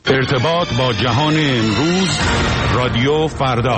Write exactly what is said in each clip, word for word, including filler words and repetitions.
ارتباط با جهان امروز، رادیو فردا.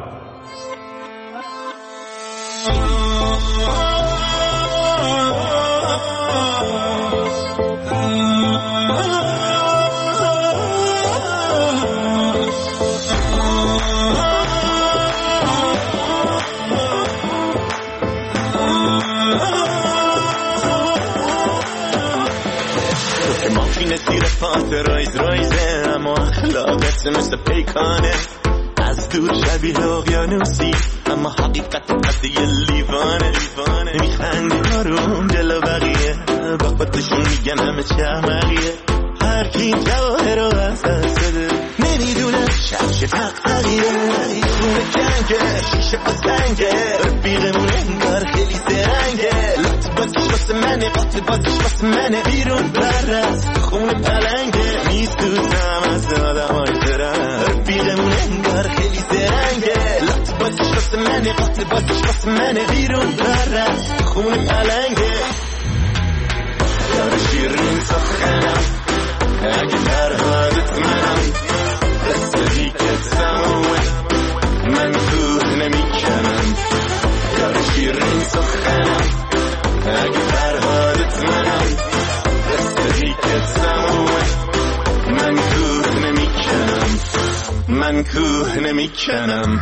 زیر پات رایز رایزه، اما اخلاقت مثل پیکانه. از دور شبیه اقیانوسی، اما حقیقت قد یه لیوانه. میخندی آروم جلو بقیه، با خودشون میگن همه چه احمقیه. هر کی جواهر رو از دست بده نمیدونه شبش تقریه. خونه جنگه شیشه با سنگه، رفیقمون انگار خیلی زرنگه. لط بازش واسه منه، قطع بازش واسه منه. بیرون پرست خونه پلنگه، میستوزم از آدم های زرنگ. رفیقمون انگار خیلی زرنگه. لط بازش واسه منه، قطع بازش واسه منه. بیرون پرست خونه پلنگه. یار شیرین سخنم، اگه فرهادت منم، رسیدی که سموه من کوه نمی کنم. یار شیرین سخنم، اگه فرهادت منم، رسیدی که سموه من کوه نمی کنم. من کوه نمی کنم.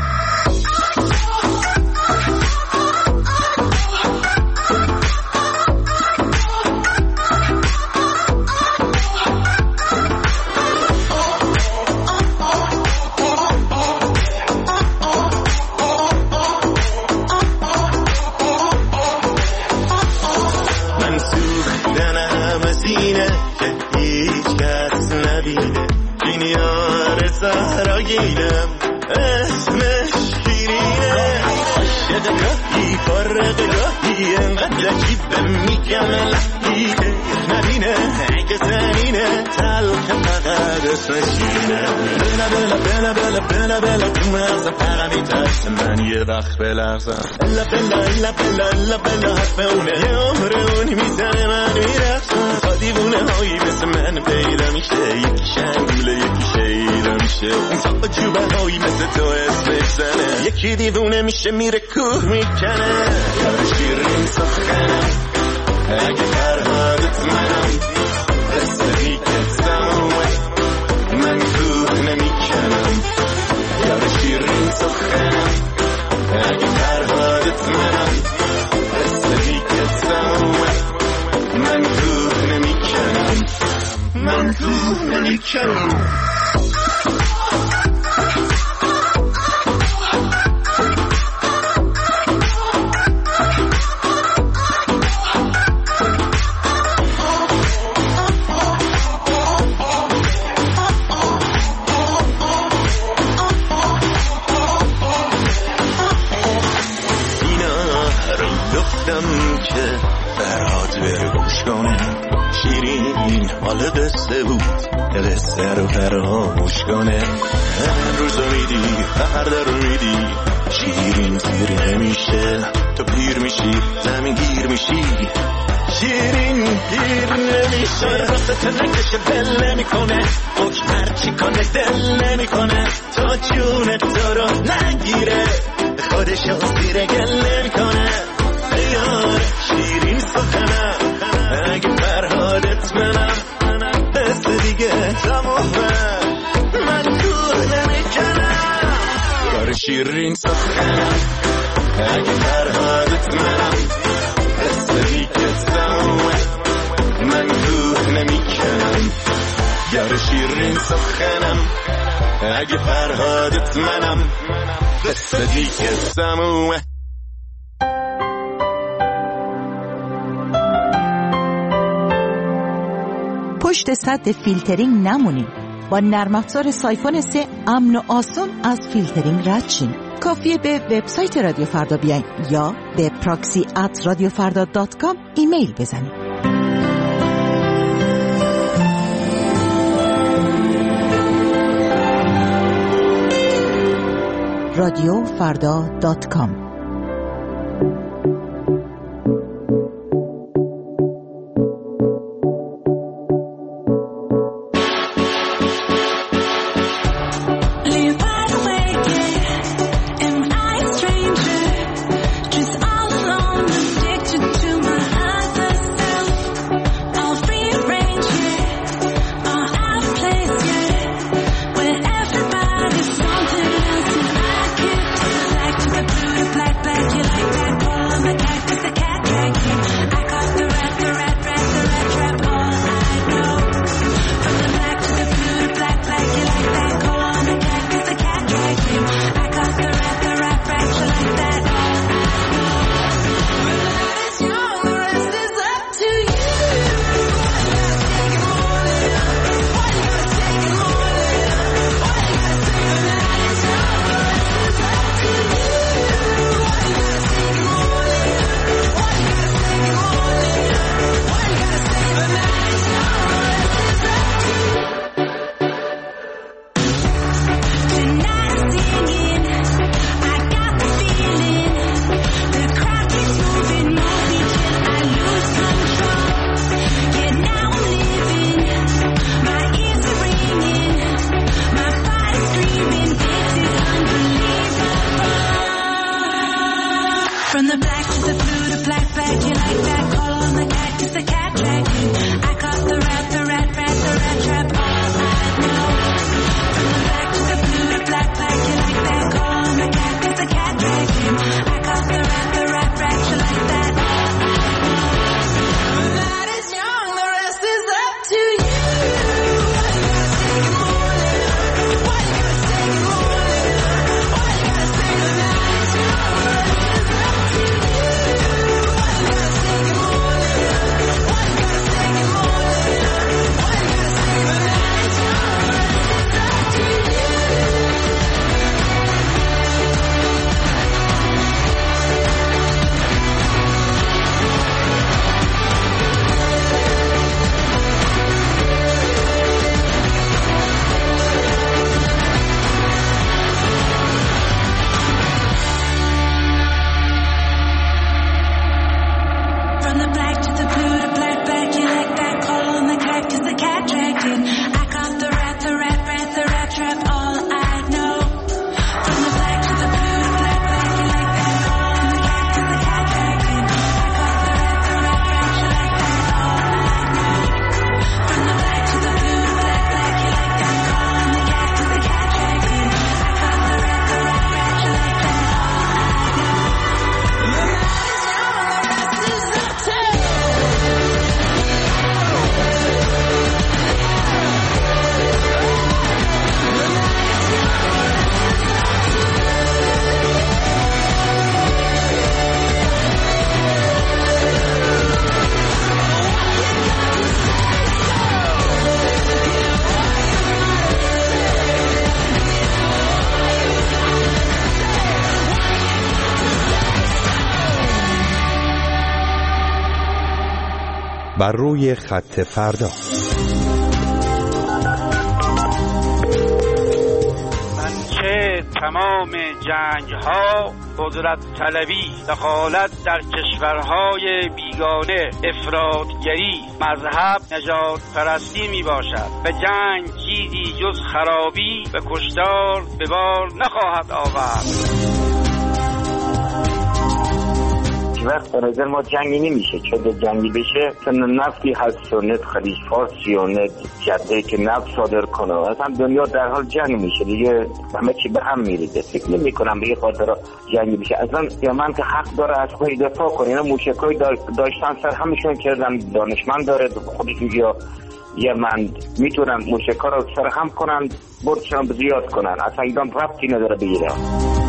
سهراگینم اسمش شیرینه. عاشق گاهی فارغ گاهی، انقدر عجیبه میگم لحی نبینه. اگه زنینه تلخ فقط اسمش شیرینه. بلا بلا بلا بلا بلا بلا تو مغزم فقط میترسه من یه وقت بلغزم. الا بلا الا بلا الا بلا حرف اونه، یه عمر اونی میزنه من میرخصم. تا دیوونه هایی مثل من پیدا میشه، یکی شنگوله یکی شیدا میشه. اون تا جوبه هایی مثل تو اسمش زنه، یکی دیوونه میشه میره کوه میکنه. یار شیرین سخنم، اگه فرهادت منم، رسیدی که سموه من کوه نمی کنم. یار شیرین سخنم، اگه فرهادت منم، رسیدی که سموه من کوه نمی کنم. من کوه نمی کنم. که فرهاد بره گوش کنه، شیرین مال قصه بود، قصه رو فراموش کنه. امروز رو میدی فردا رو میدی، شیرین زیر نمیشه. تو پیر میشی زمین گیر میشی، شیرین گیر نمیشه. راست نکشه بل نمیکنه، حکم هرچی کنه دل نمیکنه. تا جون تو رو نگیره، خودشو زیر گل نمیکنه. یار شیرین سخنم، اگه فرهادت منم، دست دیگه تمومه من کوه نمیکنم. یار شیرین سخنم، اگه فرهادت منم، دست دیگه تمومه من کوه نمیکنم. یار شیرین سخنم، اگه فرهادت منم، دست دیگه تمومه. پشت سد فیلترینگ نمونید. با نرم افزار سایفون سه امن و آسان از فیلترینگ رد شین. کافیه به وبسایت رادیو فردا بیاین یا به پراکسی ات رادیو فردا دات کام ایمیل بزنید. رادیو فردا دات کام. بر روی خط فردا. منچه تمام جنگ ها قدرت طلبی، دخالت در کشورهای بیگانه، افراطگری، مذهب، نجات پرستی می باشد. به جنگ چیزی جز خرابی و کشتار به بار نخواهد آورد. وقت به نظر ما جنگی نمیشه، چه جنگی بشه سن نفتی هست و نت خلیج فارسی و نت جده که نفت صادر کنه، اصلا دنیا در حال جنگ میشه دیگه، همه چی به هم میریزه. فکر نمی کنم به یه خاطر جنگی بشه. اصلا یمن که حق داره از خودی دفاع کنه، اینا موشکای داشتن سر همشون کردن، دانشمند داره خودشون یا یمن میتونن موشکا رو سر هم کنن، بردشون زیاد کنن، اصلا ایران ربطی نداره به ایران.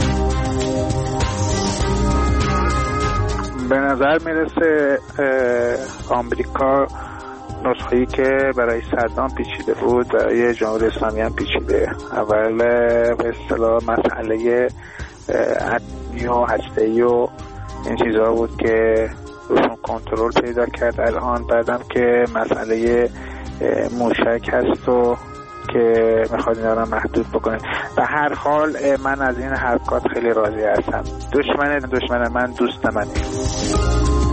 به نظر میرسه آمریکا نسخه‌ای که برای صدام پیچیده بود برای جمهوری اسلامی هم پیچیده. اول به اصطلاح مسئله اتمی و هسته‌ای و این چیزها بود که روشون کنترل پیدا کرد. الان بعدم که مسئله موشک هست و که میخواد اینا رو محدود بکنه. به هر حال من از این حرکات خیلی راضی هستم. دشمن دشمن من دوست منه.